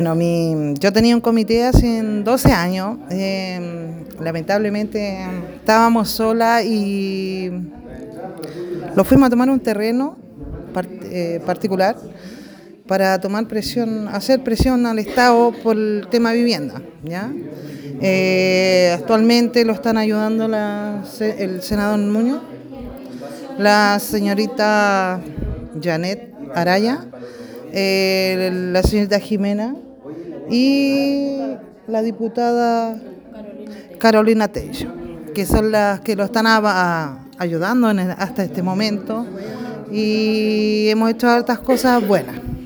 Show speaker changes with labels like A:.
A: Bueno, yo tenía un comité hace 12 años, lamentablemente estábamos solas y lo fuimos a tomar un terreno particular para tomar presión, hacer presión al Estado por el tema vivienda, ¿ya? Actualmente lo están ayudando el senador Muñoz, la señorita Janet Araya, la señorita Jimena y la diputada Carolina Tello, que son las que lo están ayudando hasta este momento, y hemos hecho hartas cosas buenas.